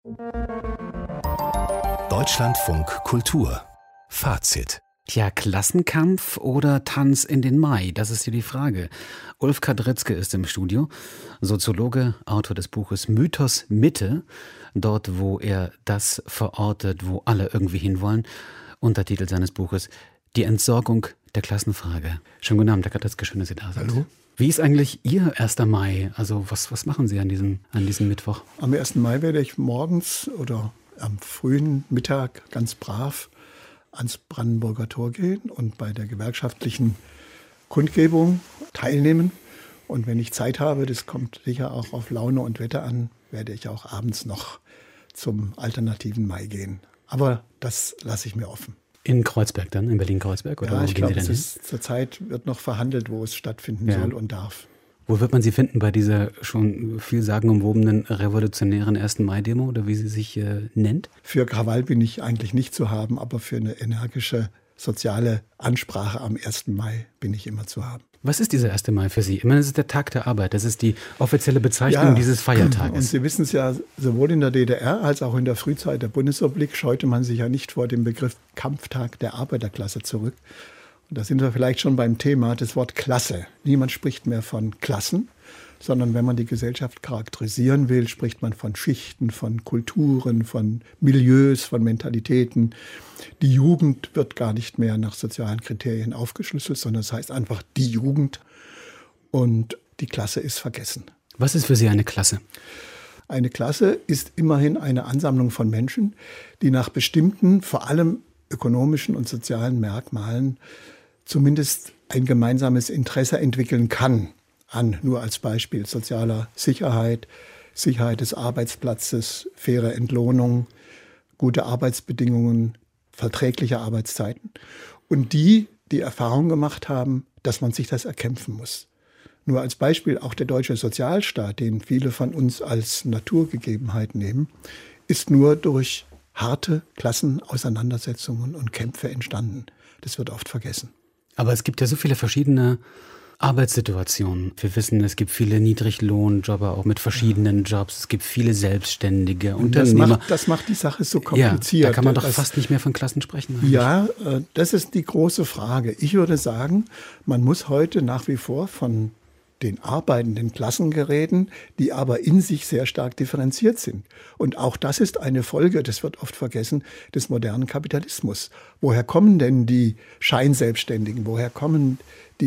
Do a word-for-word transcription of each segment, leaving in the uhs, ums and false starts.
Deutschlandfunk Kultur Fazit. Tja, Klassenkampf oder Tanz in den Mai? Das ist hier die Frage. Ulf Kadritzke ist im Studio, Soziologe, Autor des Buches Mythos Mitte. Dort, wo er das verortet, wo alle irgendwie hinwollen. Untertitel seines Buches: Die Entsorgung der Klassenfrage. Schönen guten Abend, Herr Kadritzke, schön, dass Sie da sind. Hallo. Wie ist eigentlich Ihr erster Mai? Also was, was machen Sie an diesem, an diesem Mittwoch? Am ersten Mai werde ich morgens oder am frühen Mittag ganz brav ans Brandenburger Tor gehen und bei der gewerkschaftlichen Kundgebung teilnehmen. Und wenn ich Zeit habe, das kommt sicher auch auf Laune und Wetter an, werde ich auch abends noch zum alternativen Mai gehen. Aber das lasse ich mir offen. In Kreuzberg dann, in Berlin-Kreuzberg? Oder ja, wo ich gehen glaube, Sie denn hin? zurzeit wird noch verhandelt, wo es stattfinden Ja. soll und darf. Wo wird man Sie finden bei dieser schon viel sagenumwobenen revolutionären ersten Mai-Demo oder wie sie sich äh, nennt? Für Krawall bin ich eigentlich nicht zu haben, aber für eine energische soziale Ansprache am ersten Mai bin ich immer zu haben. Was ist dieser erste Mai für Sie? Ich meine, das ist der Tag der Arbeit. Das ist die offizielle Bezeichnung Ja, dieses Feiertages. Und Sie wissen es ja, sowohl in der D D R als auch in der Frühzeit der Bundesrepublik scheute man sich ja nicht vor dem Begriff Kampftag der Arbeiterklasse zurück. Und da sind wir vielleicht schon beim Thema, das Wort Klasse. Niemand spricht mehr von Klassen, sondern wenn man die Gesellschaft charakterisieren will, spricht man von Schichten, von Kulturen, von Milieus, von Mentalitäten. Die Jugend wird gar nicht mehr nach sozialen Kriterien aufgeschlüsselt, sondern es heißt einfach die Jugend. Und die Klasse ist vergessen. Was ist für Sie eine Klasse? Eine Klasse ist immerhin eine Ansammlung von Menschen, die nach bestimmten, vor allem ökonomischen und sozialen Merkmalen zumindest ein gemeinsames Interesse entwickeln kann an, nur als Beispiel, sozialer Sicherheit, Sicherheit des Arbeitsplatzes, faire Entlohnung, gute Arbeitsbedingungen, verträgliche Arbeitszeiten. Und die, die Erfahrung gemacht haben, dass man sich das erkämpfen muss. Nur als Beispiel, auch der deutsche Sozialstaat, den viele von uns als Naturgegebenheit nehmen, ist nur durch harte Klassenauseinandersetzungen und Kämpfe entstanden. Das wird oft vergessen. Aber es gibt ja so viele verschiedene Arbeitssituationen. Wir wissen, es gibt viele Niedriglohnjobber, auch mit verschiedenen Jobs. Es gibt viele Selbstständige, Unternehmer. Das macht, das macht die Sache so kompliziert. Ja, da kann man doch das, fast nicht mehr von Klassen sprechen. Eigentlich. Ja, das ist die große Frage. Ich würde sagen, man muss heute nach wie vor von den arbeitenden Klassengeräten, die aber in sich sehr stark differenziert sind. Und auch das ist eine Folge, das wird oft vergessen, des modernen Kapitalismus. Woher kommen denn die Scheinselbstständigen? Woher kommen die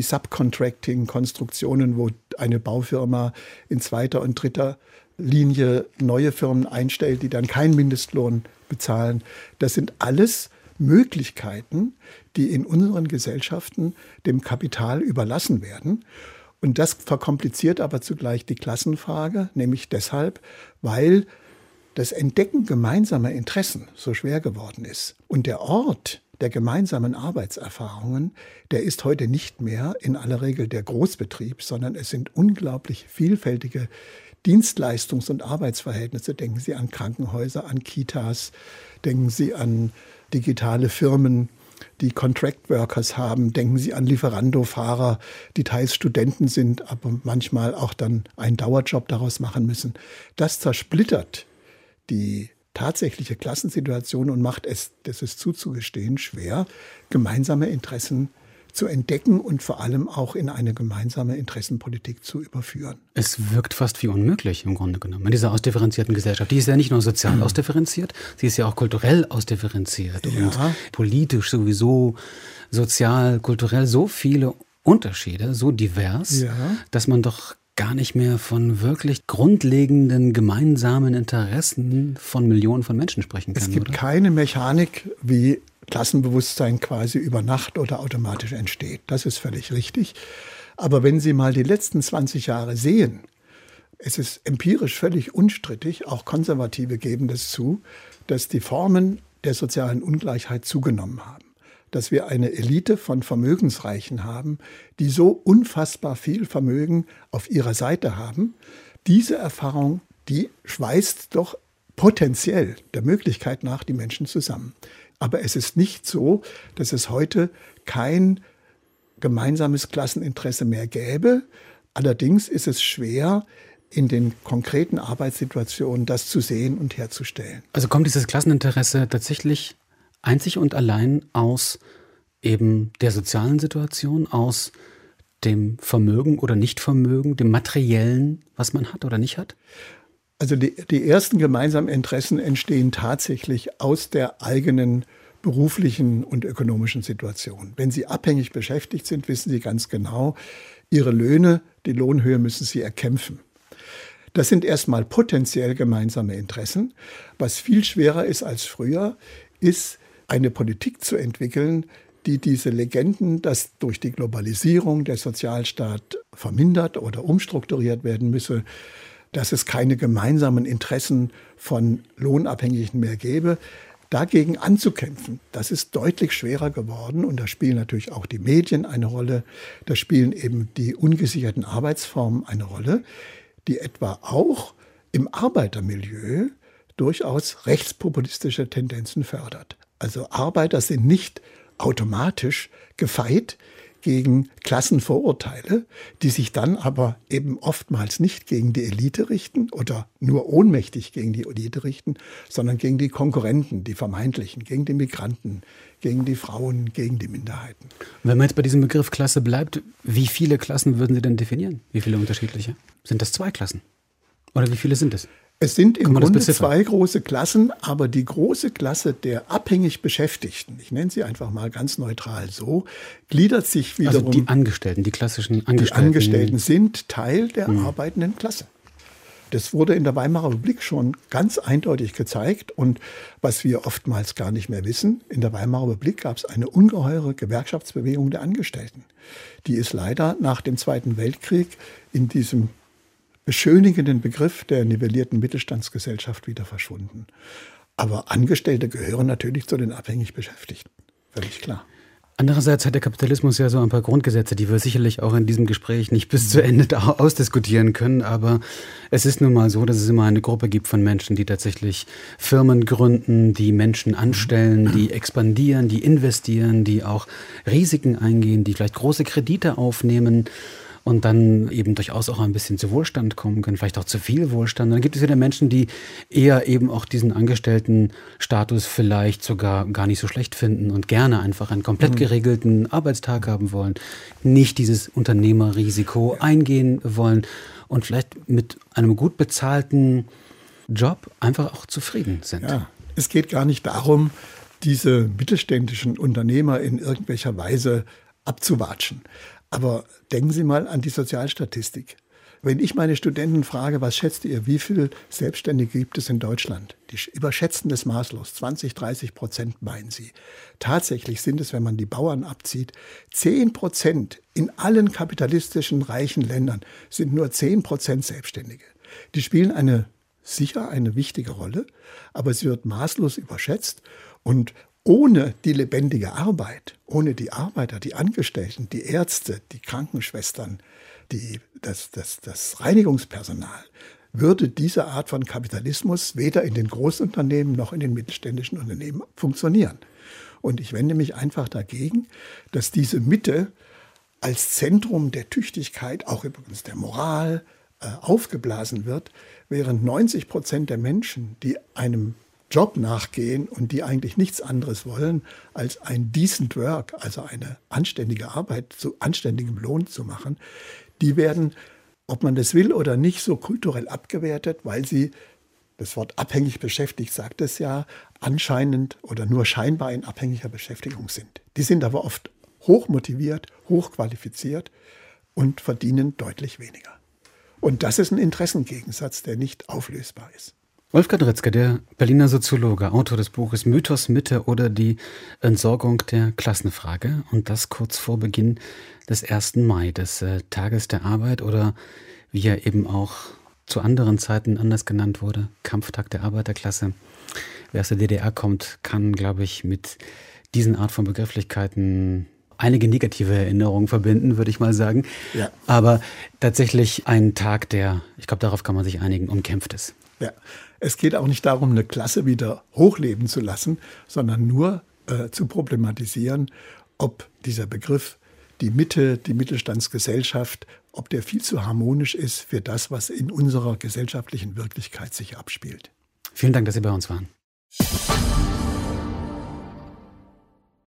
Subcontracting-Konstruktionen, wo eine Baufirma in zweiter und dritter Linie neue Firmen einstellt, die dann keinen Mindestlohn bezahlen? Das sind alles Möglichkeiten, die in unseren Gesellschaften dem Kapital überlassen werden. Und das verkompliziert aber zugleich die Klassenfrage, nämlich deshalb, weil das Entdecken gemeinsamer Interessen so schwer geworden ist. Und der Ort der gemeinsamen Arbeitserfahrungen, der ist heute nicht mehr in aller Regel der Großbetrieb, sondern es sind unglaublich vielfältige Dienstleistungs- und Arbeitsverhältnisse. Denken Sie an Krankenhäuser, an Kitas, denken Sie an digitale Firmen, die Contract Workers haben. Denken Sie an Lieferando-Fahrer, die teils Studenten sind, aber manchmal auch dann einen Dauerjob daraus machen müssen. Das zersplittert die tatsächliche Klassensituation und macht es, das ist zuzugestehen, schwer, gemeinsame Interessen zu entdecken und vor allem auch in eine gemeinsame Interessenpolitik zu überführen. Es wirkt fast wie unmöglich im Grunde genommen in dieser ausdifferenzierten Gesellschaft. Die ist ja nicht nur sozial ausdifferenziert, sie ist ja auch kulturell ausdifferenziert Ja. und politisch sowieso, sozial, kulturell so viele Unterschiede, so divers, Ja. dass man doch gar nicht mehr von wirklich grundlegenden gemeinsamen Interessen von Millionen von Menschen sprechen kann. Es gibt oder? keine Mechanik, wie Klassenbewusstsein quasi über Nacht oder automatisch entsteht. Das ist völlig richtig. Aber wenn Sie mal die letzten zwanzig Jahre sehen, es ist empirisch völlig unstrittig, auch Konservative geben das zu, dass die Formen der sozialen Ungleichheit zugenommen haben. Dass wir eine Elite von Vermögensreichen haben, die so unfassbar viel Vermögen auf ihrer Seite haben. Diese Erfahrung, die schweißt doch potenziell der Möglichkeit nach die Menschen zusammen. Aber es ist nicht so, dass es heute kein gemeinsames Klasseninteresse mehr gäbe. Allerdings ist es schwer, in den konkreten Arbeitssituationen das zu sehen und herzustellen. Also kommt dieses Klasseninteresse tatsächlich einzig und allein aus eben der sozialen Situation, aus dem Vermögen oder Nichtvermögen, dem Materiellen, was man hat oder nicht hat? Also die, die ersten gemeinsamen Interessen entstehen tatsächlich aus der eigenen beruflichen und ökonomischen Situation. Wenn Sie abhängig beschäftigt sind, wissen Sie ganz genau, Ihre Löhne, die Lohnhöhe müssen Sie erkämpfen. Das sind erstmal potenziell gemeinsame Interessen. Was viel schwerer ist als früher, ist eine Politik zu entwickeln, die diese Legenden, dass durch die Globalisierung der Sozialstaat vermindert oder umstrukturiert werden müsse, dass es keine gemeinsamen Interessen von Lohnabhängigen mehr gäbe, dagegen anzukämpfen. Das ist deutlich schwerer geworden und da spielen natürlich auch die Medien eine Rolle, da spielen eben die ungesicherten Arbeitsformen eine Rolle, die etwa auch im Arbeitermilieu durchaus rechtspopulistische Tendenzen fördert. Also Arbeiter sind nicht automatisch gefeit gegen Klassenvorurteile, die sich dann aber eben oftmals nicht gegen die Elite richten oder nur ohnmächtig gegen die Elite richten, sondern gegen die Konkurrenten, die vermeintlichen, gegen die Migranten, gegen die Frauen, gegen die Minderheiten. Wenn man jetzt bei diesem Begriff Klasse bleibt, wie viele Klassen würden Sie denn definieren? Wie viele unterschiedliche? Sind das zwei Klassen? Oder wie viele sind es? Es sind im Grunde zwei große Klassen, aber die große Klasse der abhängig Beschäftigten, ich nenne sie einfach mal ganz neutral so, gliedert sich wiederum... Also die Angestellten, die klassischen Angestellten. Die Angestellten sind Teil der mhm. arbeitenden Klasse. Das wurde in der Weimarer Republik schon ganz eindeutig gezeigt. Und was wir oftmals gar nicht mehr wissen, in der Weimarer Republik gab es eine ungeheure Gewerkschaftsbewegung der Angestellten. Die ist leider nach dem Zweiten Weltkrieg in diesem beschönigenden Begriff der nivellierten Mittelstandsgesellschaft wieder verschwunden. Aber Angestellte gehören natürlich zu den abhängig Beschäftigten. Völlig klar. Andererseits hat der Kapitalismus ja so ein paar Grundgesetze, die wir sicherlich auch in diesem Gespräch nicht bis zu Ende ausdiskutieren können. Aber es ist nun mal so, dass es immer eine Gruppe gibt von Menschen, die tatsächlich Firmen gründen, die Menschen anstellen, die expandieren, die investieren, die auch Risiken eingehen, die vielleicht große Kredite aufnehmen und dann eben durchaus auch ein bisschen zu Wohlstand kommen können, vielleicht auch zu viel Wohlstand. Dann gibt es wieder Menschen, die eher eben auch diesen Angestelltenstatus vielleicht sogar gar nicht so schlecht finden und gerne einfach einen komplett geregelten Arbeitstag haben wollen, nicht dieses Unternehmerrisiko eingehen wollen und vielleicht mit einem gut bezahlten Job einfach auch zufrieden sind. Ja, es geht gar nicht darum, diese mittelständischen Unternehmer in irgendwelcher Weise abzuwatschen. Aber denken Sie mal an die Sozialstatistik. Wenn ich meine Studenten frage, was schätzt ihr, wie viele Selbstständige gibt es in Deutschland? Die überschätzen das maßlos. zwanzig, dreißig Prozent meinen sie. Tatsächlich sind es, wenn man die Bauern abzieht, zehn Prozent in allen kapitalistischen reichen Ländern sind nur zehn Prozent Selbstständige. Die spielen eine, sicher eine wichtige Rolle, aber sie wird maßlos überschätzt und ohne die lebendige Arbeit, ohne die Arbeiter, die Angestellten, die Ärzte, die Krankenschwestern, die, das, das, das Reinigungspersonal, würde diese Art von Kapitalismus weder in den Großunternehmen noch in den mittelständischen Unternehmen funktionieren. Und ich wende mich einfach dagegen, dass diese Mitte als Zentrum der Tüchtigkeit, auch übrigens der Moral, äh, aufgeblasen wird, während neunzig Prozent der Menschen, die einem Job nachgehen und die eigentlich nichts anderes wollen, als ein decent work, also eine anständige Arbeit zu anständigem Lohn zu machen, die werden, ob man das will oder nicht, so kulturell abgewertet, weil sie, das Wort abhängig beschäftigt sagt es ja, anscheinend oder nur scheinbar in abhängiger Beschäftigung sind. Die sind aber oft hochmotiviert, hochqualifiziert und verdienen deutlich weniger. Und das ist ein Interessengegensatz, der nicht auflösbar ist. Wolf Kadritzke, der Berliner Soziologe, Autor des Buches Mythos Mitte oder die Entsorgung der Klassenfrage. Und das kurz vor Beginn des ersten Mai, des äh, Tages der Arbeit oder wie er eben auch zu anderen Zeiten anders genannt wurde, Kampftag der Arbeiterklasse. Wer aus der D D R kommt, kann, glaube ich, mit diesen Art von Begrifflichkeiten einige negative Erinnerungen verbinden, würde ich mal sagen. Ja. Aber tatsächlich ein Tag, der, ich glaube, darauf kann man sich einigen, umkämpft ist. Ja. Es geht auch nicht darum, eine Klasse wieder hochleben zu lassen, sondern nur äh, zu problematisieren, ob dieser Begriff die Mitte, die Mittelstandsgesellschaft, ob der viel zu harmonisch ist für das, was in unserer gesellschaftlichen Wirklichkeit sich abspielt. Vielen Dank, dass Sie bei uns waren.